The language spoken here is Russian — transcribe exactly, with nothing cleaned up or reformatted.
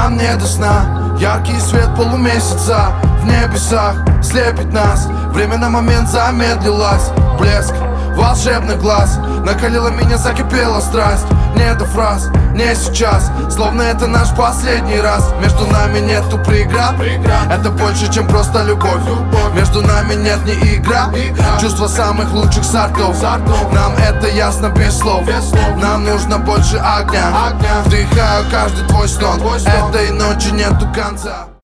нам не до сна. Яркий свет полумесяца в небесах слепит нас. Время на момент замедлилось. Блеск волшебный глаз накалила меня, закипела страсть. Не до фраз, не сейчас, словно это наш последний раз. Между нами нету преград, это больше, чем просто любовь. Между нами нет ни игра, чувства самых лучших сортов. Нам это ясно без слов, нам нужно больше огня. Вдыхаю каждый твой стон, этой ночи нету конца.